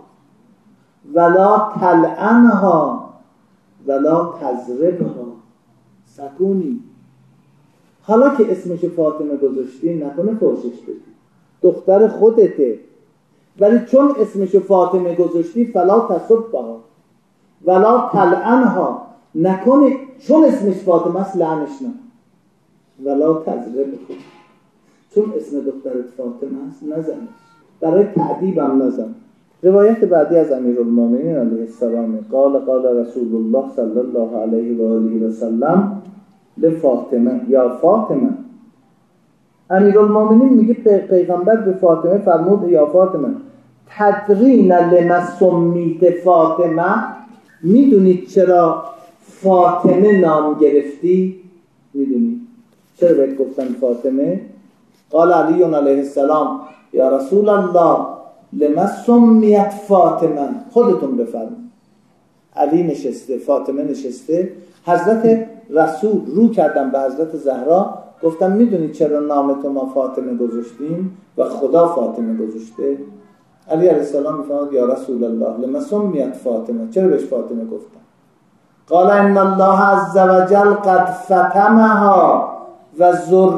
ولا تلعنها ولا تضربها. سکونی، حالا که اسمش فاطمه گذاشتی نکنه فوشش بدی، دختر خودته، ولی چون اسمش فاطمه گذاشتی فلا تسبها ولا تلعنها، نکنه چون اسمش فاطمه است لعنش نه، ولا تضربها، چون اسم دخترت فاطمه است نزنش، برای تعذیبم نزن. روایت بعدی از امیرالمومنین علیه السلام قال قال رسول الله صلی الله علیه و آله و سلم لفاطمه یا فاطمه. امیرالمومنین میگه پیغمبر به فاطمه فرمود یا فاطمه تدرین لما سمیت فاطمه، میدونید چرا فاطمه نام گرفتی؟ میدونی چرا بهت گفتن فاطمه؟ قال علی علیه السلام یا رسول الله لما سمیت فاطمه، خودتون بفرمایید. علی نشسته، فاطمه نشسته، حضرت رسول رو کردن به حضرت زهرا گفتم میدونید چرا نامتو ما فاطمه گذاشتیم و خدا فاطمه گذاشته؟ علی علیه السلام میفرماد یا رسول الله لما سمیت فاطمه، چرا بهش فاطمه گفتن؟ قال ان الله عز وجل قد فتمها و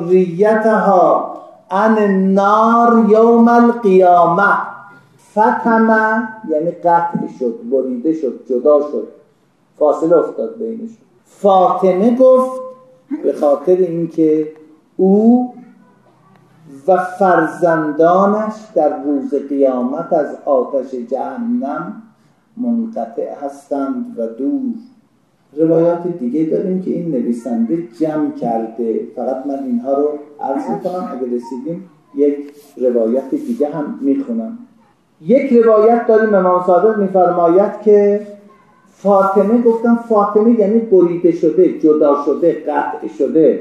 ذریتها عن النار یوم القیامه. فتمه یعنی قطع شد، بریده شد، جدا شد، فاصله افتاد بینشون. فاطمه گفت به خاطر اینکه او و فرزندانش در روز قیامت از آتش جهنم منقطع هستند و دور. روایات دیگه داریم که این نویسنده جمع کرده، فقط من اینها رو عرض میکنم، اگه رسیدیم یک روایت دیگه هم میخونم. یک روایت داریم امام صادق میفرماید که فاطمه، گفتم فاطمه یعنی بریده شده، جدا شده، قطع شده،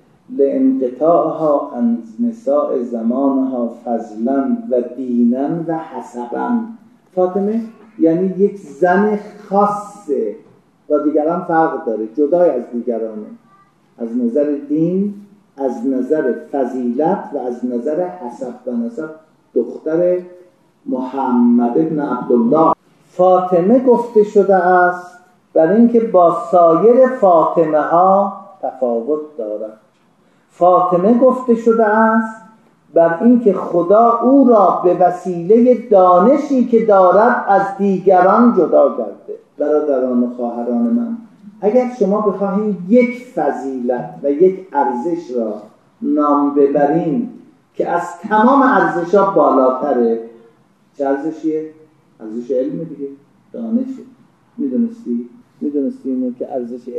لانقطاعها عن نساء زمانها فضلا و دینا و حسبا. فاطمه یعنی یک زن خاصه، با دیگران فرق داره، جدای از دیگرانه، از نظر دین، از نظر فضیلت و از نظر حسب و نسب، دختر محمد ابن عبدالله. فاطمه گفته شده است برای اینکه با سایر فاطمه ها تفاوت دارد. فاطمه گفته شده است بر اینکه خدا او را به وسیله دانشی که دارد از دیگران جدا کرده. برادران و خواهران من، اگر شما بخواهید یک فضیلت و یک ارزش را نام ببرین که از تمام ارزش‌ها بالاتره، چه ارزشیه؟ ارزش علم دیگه، دانشه. میدونستی؟ میدونستی اینه که ارزش علم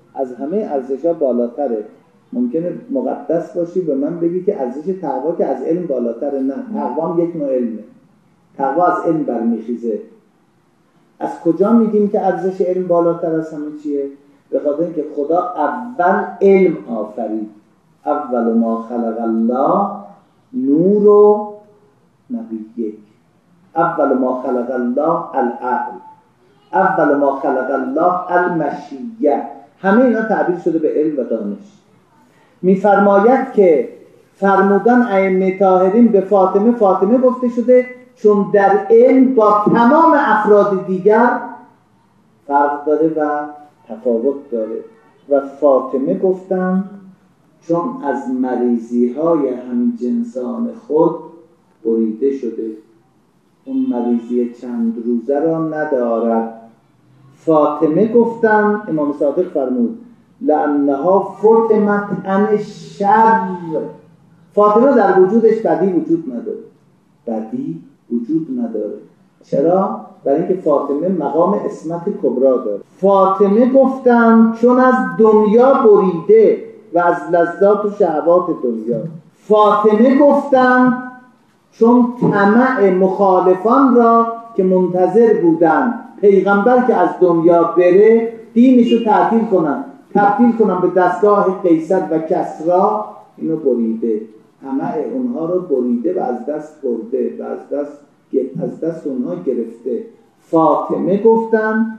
از همه ارزش‌ها بالاتره. ممکنه مقدس باشی به من بگی که ارزش تقوا که از علم بالاتره. نه، تقوا هم یک نوع علمه. تقوا از علم برمیخیزه. از کجا میگیم که ارزش علم بالاتر از همه چیه؟ به خاطر اینکه خدا اول علم آفرید. اول ما خلق الله نور و نبیه. اول ما خلق الله العقل. اول ما خلق الله المشیه. همه اینا تعبیر شده به علم و دانش. میفرماید که فرمودن ائمه طاهرین به فاطمه فاطمه گفته شده چون در علم با تمام افراد دیگر فرق داره و تفاوت داره. و فاطمه گفتن چون از مریضی های همجنسان خود بریده شده، اون مریضی چند روزه را ندارد. فاطمه گفتن، امام صادق فرمود لأنها فطمت عن الشر. فاطمه در وجودش بدی وجود نداره. بدی وجود نداره. چرا؟ برای اینکه فاطمه مقام عصمت کبرا داره. فاطمه گفتن چون از دنیا بریده و از لذات و شهوات دنیا. فاطمه گفتن چون طمع مخالفان را که منتظر بودن پیغمبر که از دنیا بره دینشو تعطیل کنن، تبدیل کنن به دستگاه قیصر و کسری، اینو بریده. طمع اونها رو بریده و از دست برده و از دست از دست اونها گرفته. فاطمه گفتن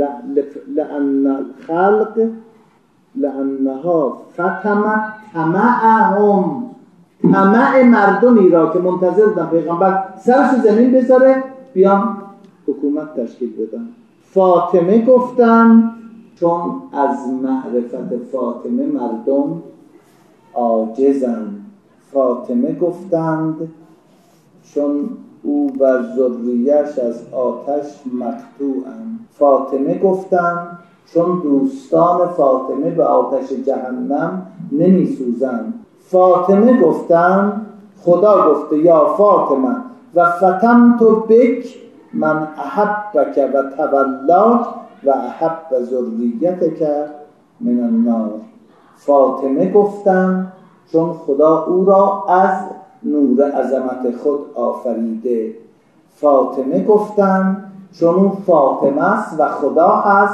لأن الخلق لأنها فتمت طمعهم. طمع مردمی را که منتظر بودن پیغمبر سرش زمین بذاره بیان حکومت تشکیل بدن. فاطمه گفتن چون از معرفت فاطمه مردم عاجزند. فاطمه گفتند چون او و ذریه‌اش از آتش مقطوعند. فاطمه گفتند چون دوستان فاطمه به آتش جهنم نمی سوزند. فاطمه گفتند خدا گفته یا فاطمه و فتنت بک من احبک و تولاک و احب ذریتک من النار. فاطمه گفتند چون خدا او را از نور عظمت خود آفریده. فاطمه گفتند چون او فاطمه است و خدا از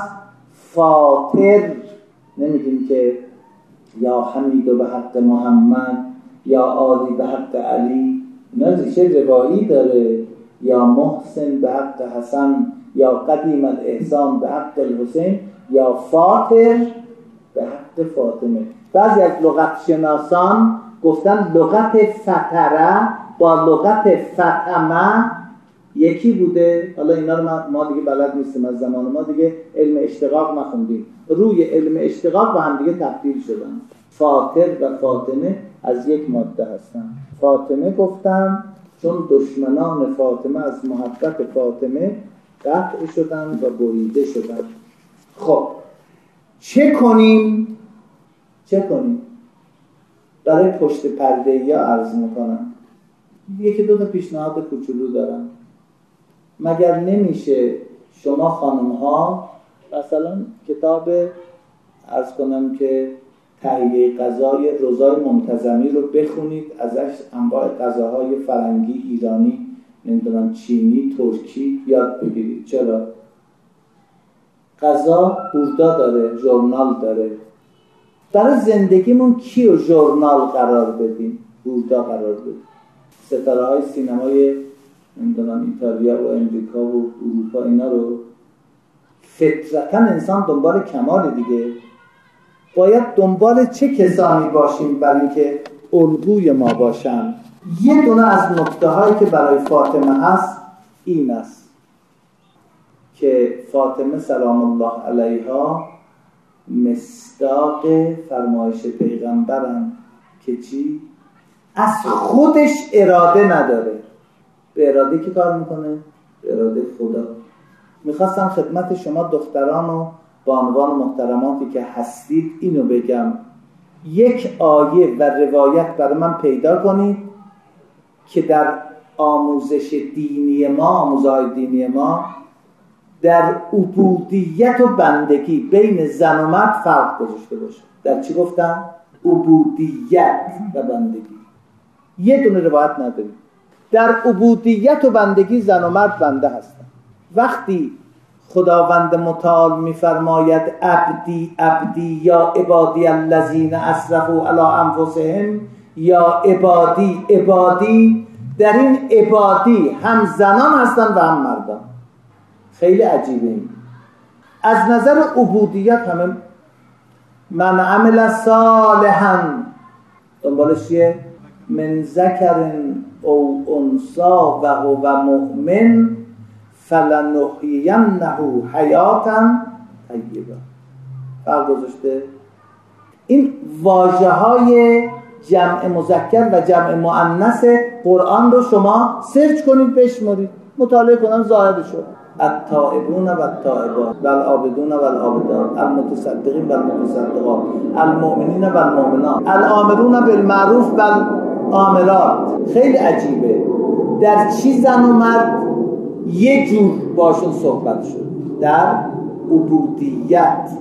فاطر. نمیگیم که یا حمید به حق محمد یا عالی به حق علی، نه ریشه روایی داره. یا محسن به حق حسن یا قدیم الاحسان به حق الحسین یا فاطر به حق فاطمه. بعضی از لغت شناسان گفتن لغت فتره با لغت فتمه یکی بوده. حالا اینا رو ما دیگه بلد نیستیم، از زمان ما دیگه علم اشتقاق نخوندیم. روی علم اشتقاق با هم دیگه تبدیل شدن. فاطر و فاطمه از یک ماده هستن. فاطمه گفتن چون دشمنان فاطمه از محبت فاطمه قطع شدن و بریده شدن. خب چه کنیم؟ چه کنیم؟ برای پشت پرده یا عرض میکنم یکی دو تا پیشنهاد کوچولو دارم. مگر نمیشه شما خانم ها مثلا کتاب عرض کنم که تهیه غذای روزای منتظمی رو بخونید، ازش انواع غذاهای فرنگی، ایرانی، نمیدونم چینی، ترکی یاد بگیرید. چرا؟ غذا بوردا داره، ژورنال داره. برای زندگیمون کیو ژورنال قرار بدیم؟ بوردا قرار بدیم. ستاره های سینمای نمیدونم ایتالیا و امریکا و اروپا اینا رو فطرتاً انسان دنبال کمال دیگه. باید دنبال چه کسانی باشیم برای اینکه الگوی ما باشن؟ یه دونه از نکته هایی که برای فاطمه هست این است که فاطمه سلام الله علیها مصداق فرمایش پیغمبرن که چی؟ از خودش اراده نداره. به اراده کی کار میکنه؟ به اراده خدا. میخواستم خدمت شما دختران و بانوان محترماتی که هستید اینو بگم، یک آیه و روایت برای من پیدا کنید که در آموزش دینی ما، آموزهای دینی ما در عبودیت و بندگی بین زن و مرد فرق گذاشته باشه. در چی گفتم؟ عبودیت و بندگی. یه دونه روایت نداریم. در عبودیت و بندگی زن و مرد بنده هستن. وقتی خداوند متعال میفرماید عبدی عبدی یا عبادی الذین اسرفوا علی انفسهم یا عبادی عبادی، در این عبادی هم زنان هستن و هم مردان. خیلی عجیبه این. از نظر عبودیت همه من عمل صالحا دنبالش چیه؟ من ذکر او انثا و هو مؤمن فلنحیینه حیاتا طیبه. فرق گذاشته. این واژه های جمع مذکر و جمع مؤنث قرآن رو شما سرچ کنید، بشمارید، مطالعه کنید، ظاهرش رو. التائبون و التائبات و العابدون و العابدات المتصدقین و المتصدقات المؤمنین و المؤمنات الآمرون بالمعروف و الآمرات. خیلی عجیبه در چی زن و مرد یه جور باشون صحبت شد. در عبودیت.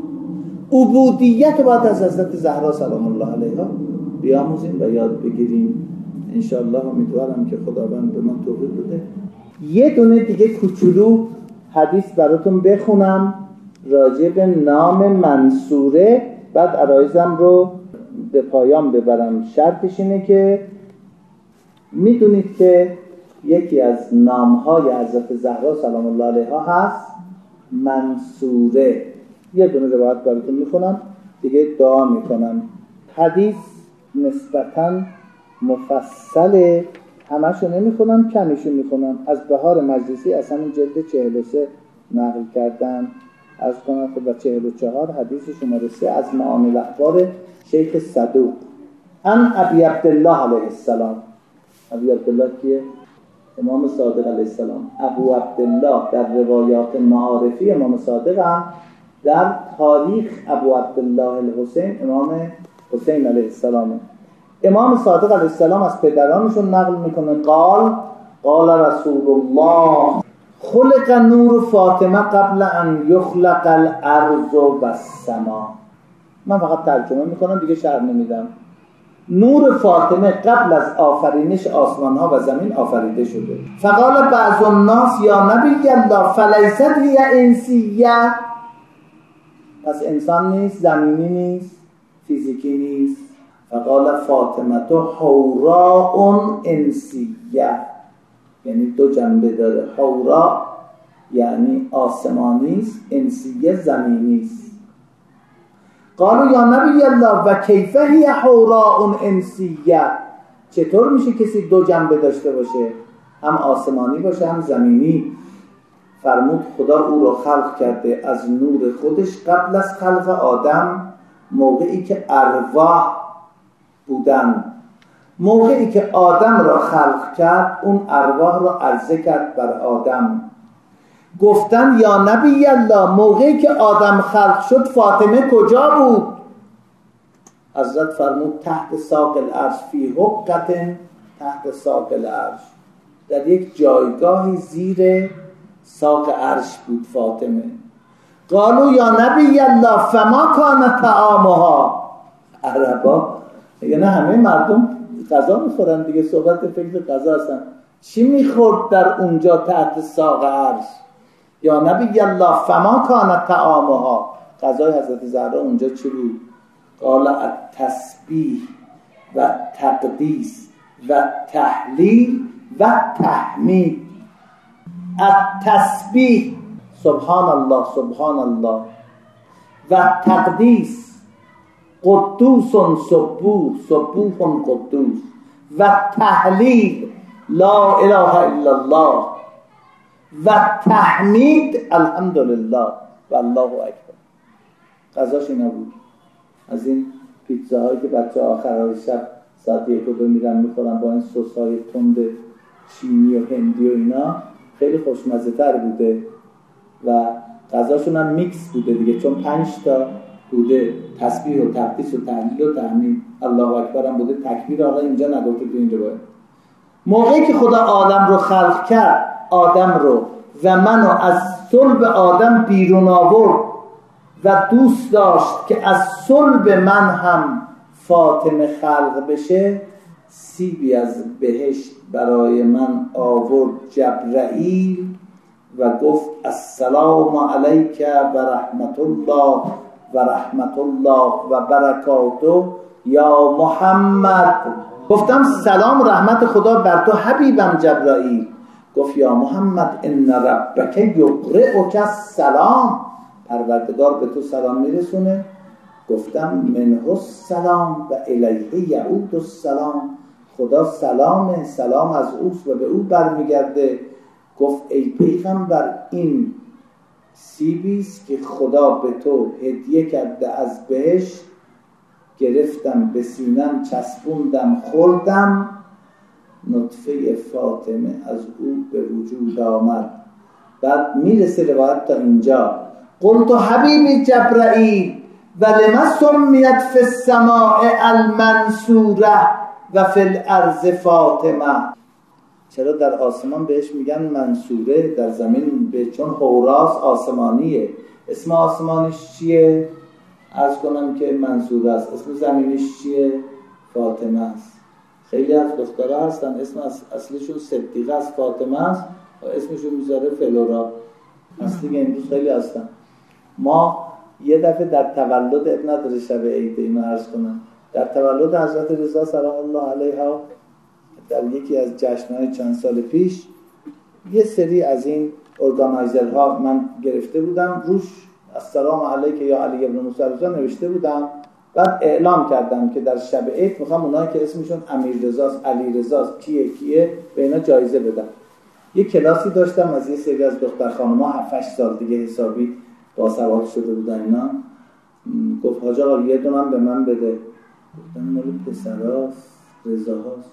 عبودیت رو باید از حضرت زهرا سلام الله علیها بیاموزیم و یاد بگیریم. انشاءالله امیدوارم که خداوند به ما توفیق بده. یه دونه دیگه کوچولو حدیث براتون بخونم راجع به نام منصوره، بعد عرایزم رو به پایان ببرم. شرطش اینه که میدونید که یکی از نامهای حضرت زهرا سلام الله علیها هست منصوره. یه دونه روایت براتون میخونم دیگه دعا میکنم. حدیث نسبتاً مفصله، همشو نمیخونم، کمیشو میخونم. از بهار مجلسی از همون جلد چهل و سه نقل کردن. از کنم خب و چهل و چهار حدیث شماره سه از معانی الاخبار شیخ صدوق ان ابی عبدالله علیه السلام. ابی عبدالله کیه؟ امام صادق علیه السلام. ابو عبدالله در روایات معارفی امام صادق هم، در تاریخ ابو عبدالله الحسین امام حسین علیه السلام. امام صادق علیه السلام از پدرانشون نقل میکنه قال قال رسول الله خلق نور فاطمه قبل ان یخلق الارض و السما. من فقط ترجمه میکنم دیگه شرح نمیدم. نور فاطمه قبل از آفرینش آسمان ها و زمین آفریده شده. فقال بعض الناس یا نبی الله فلیست هی انسیه. پس انسان نیست، زمینی نیست، فیزیکی نیست. فقال فاطمه تو حوراء انسیه، یعنی دو جنبه داره. حورا یعنی آسمانی است، انسیه زمینی است. قالوا یا نبی الله و کیف هی حوراء انسیه، چطور میشه کسی دو جنبه داشته باشه، هم آسمانی باشه هم زمینی؟ فرمود خدا او را خلق کرده از نور خودش قبل از خلق آدم، موقعی که ارواح بودن. موقعی که آدم را خلق کرد اون ارواح را عرضه کرد بر آدم. گفتن یا نبی الله موقعی که آدم خلق شد فاطمه کجا بود؟ حضرت فرمود تحت ساق العرش، فی حقت تحت ساق العرش، در یک جایگاهی زیر ساق عرش بود فاطمه. قالوا یا نبی الله فما کان طعامها. عربا دیگه نه همه مردم غذا میخورن دیگه، صحبت فکر غذا هستن. چی میخورد در اونجا تحت ساق عرش؟ یا نبی الله فما کان طعامها، غذای حضرت زهرا اونجا چی بود؟ قال التسبیح و تقدیس و تحلیل و تحمید. التسبیح سبحان الله سبحان الله، و تقدیس قدوس سبوح سبوح قدوس، و تحلیل لا اله الا الله، و تحمید الحمدلله و الله اکبر. غذاش اینا بود. از این پیتزاهایی که بچه آخر شب ساعت یک و دو میرن میخورن با این سس‌های تند چینی و هندی و اینا، خیلی خوشمزه تر بوده و غذاشون هم میکس بوده دیگه، چون پنج تا بوده، تسبیح و تقدیس و تحلیل و تحمید، الله اکبر هم بوده، تکبیر حالا اینجا نگفته تو این روایت. موقعی که خدا آدم رو خلق کرد، آدم رو و منو از صلب آدم بیرون آورد و دوست داشت که از صلب من هم فاطمه خلق بشه، سیبی از بهشت برای من آورد جبرائیل و گفت السلام علیک و رحمت الله و رحمت الله و برکاته یا محمد. گفتم سلام رحمت خدا بر تو حبیبم جبرائیل. گفت یا محمد ان ربک یقرئک السلام، پروردگار به تو سلام میرسونه. گفتم منه السلام و الیه یعود السلام، خدا سلامه، سلام از اوست و به او برمیگرده. گفت ای پیغمبر این سیبیست که خدا به تو هدیه کرده از بهشت، گرفتم به سینم چسبوندم خوردم، نطفه فاطمه از او به وجود آمد. بعد میرسه روایت تا اینجا. قلت حبیبی جبرائیل و لما سمیت فی السماء المنصوره و فی الارض فاطمه، چرا در آسمان بهش میگن منصوره، در زمین به چون حوراس آسمانیه. اسم آسمانیش چیه؟ عرض کنم که منصوره است. اسم زمینیش چیه؟ فاطمه است. خیلی از دخترها هستن اسم اصلشون صدیقه است، فاطمه است و اسمشون میذاره فلورا. اصلی که امروز خیلی هستن. ما یه دفعه در تولد ابن نداره شب عید اینو عرض کنم، در تولد حضرت رضا سلام الله علیها در یکی از جشن‌های چند سال پیش یه سری از این ارگانایزرها من گرفته بودم، روش السلام علیک یا علی ابن موسی رضا نوشته بودم. بعد اعلام کردم که در شب عید میخوام اونایی که اسمشون امیر رضاست، علی رضاست، کیه کیه به اینا جایزه بدم. یه کلاسی داشتم از یه سری از دختر خانم‌ها هفت هشت سال دیگه حسابی باسواد شده بودن اینا. گفت حاج آقا یه دونم به من بده. گفتم مال پسراست، رضاهاست.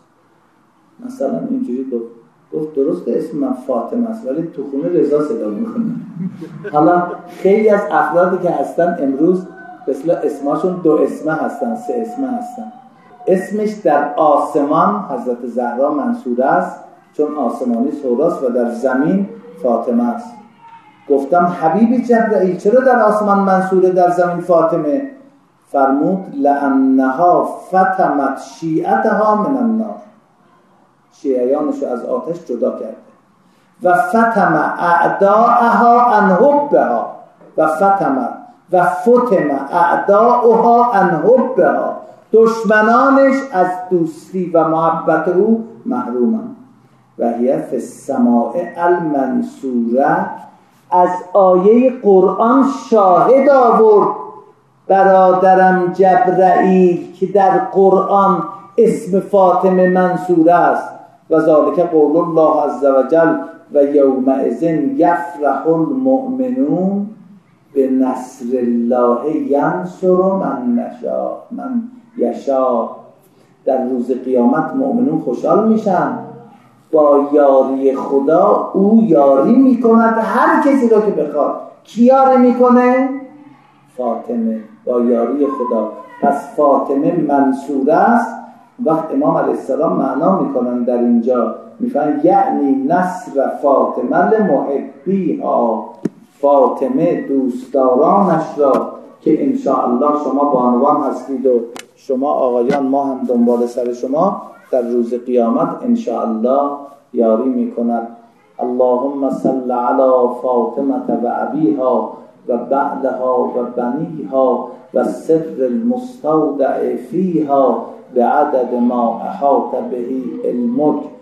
مثلا اینجوری گفت گفت درسته اسم من فاطمه است ولی تو خونه رضا صدا میکنه. حالا خیلی از افرادی که هستن امروز مثلا اسمشون دو اسمه هستن، سه اسمه هستن. اسمش در آسمان حضرت زهرا منصوره است چون آسمانی سوراست و در زمین فاطمه است. گفتم حبیب جبرائیل چرا در آسمان منصوره در زمین فاطمه؟ فرمود لانها فتمت شیعتها من النار، شیعیانشو از آتش جدا کرده. و فتم اعداءها عن حبها و فتم و فتم اعداؤها عن حبها، دشمنانش از دوستی و محبت او محرومند. و هی فی السماء المنصوره، از آیه قرآن شاهد آورد برادرم جبرائیل که در قرآن اسم فاطمه منصوره است. و ذالک قول الله عز وجل و یومئذ یفرح المؤمنون به نصر الله ینصر من نشاء من یشاء. در روز قیامت مؤمنون خوشحال میشن، با یاری خدا او یاری میکند هر کسی را که بخواد. کی یاری میکنه؟ فاطمه، با یاری خدا. پس فاطمه منصوره است. وقت امام علیه السلام معنا میکنن در اینجا میفهمن یعنی نصر فاطمه لمحبیها، فاطمه دوستدارانش را که انشاءالله شما بانوان هستید و شما آقایان ما هم دنبال سر شما در روز قیامت انشاءالله یاری میکند. اللهم صل علی فاطمه و ابیها و بعلها و بنیها و سر المستودع فیها بعدد ما احاط به علمک